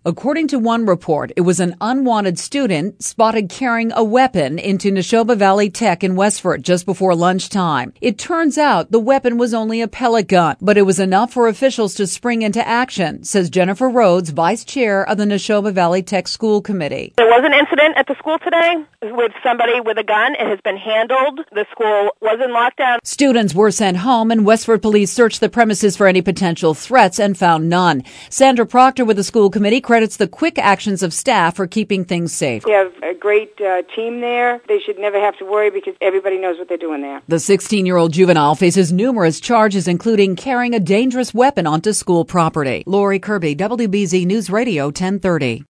According to one report, it was an unwanted student spotted carrying a weapon into Neshoba Valley Tech in Westford just before lunchtime. It turns out the weapon was only a pellet gun, but it was enough for officials to spring into action, says Jennifer Rhodes, vice chair of the Neshoba Valley Tech School Committee. There was an incident at the school today with somebody with a gun. It has been handled. The school was in lockdown. Students were sent home, and Westford police searched the premises for any potential threats and found none. Sandra Proctor with the school committee credits the quick actions of staff for keeping things safe. We have a great team there. They should never have to worry because everybody knows what they're doing there. The 16-year-old juvenile faces numerous charges, including carrying a dangerous weapon onto school property. Lori Kirby, WBZ News Radio 1030.